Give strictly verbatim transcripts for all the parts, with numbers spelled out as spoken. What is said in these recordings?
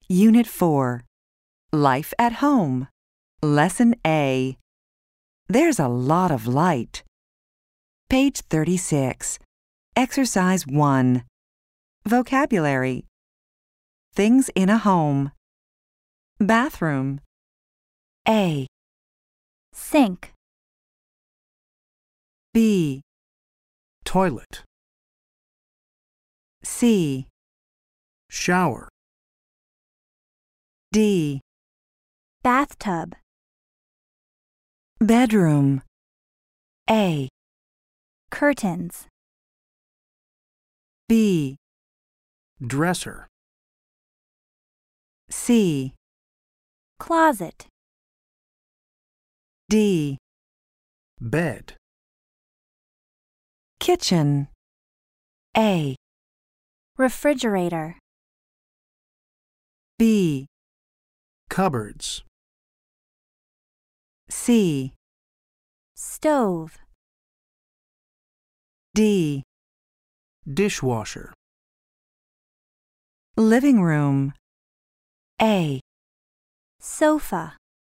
Unit four, Life at Home. Lesson A. There's a lot of light. Page thirty-six. Exercise one. Vocabulary. Things in a home. Bathroom. A. Sink. B. Toilet. C. Shower. D. Bathtub. Bedroom. A. Curtains. B. Dresser. C. Closet. D. Bed. Kitchen. A. Refrigerator. B. Cupboards. C. Stove. D. Dishwasher. Living room. A. Sofa.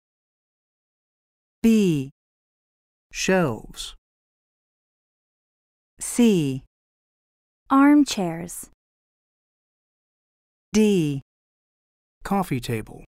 B. Shelves. C. Armchairs. D. Coffee table.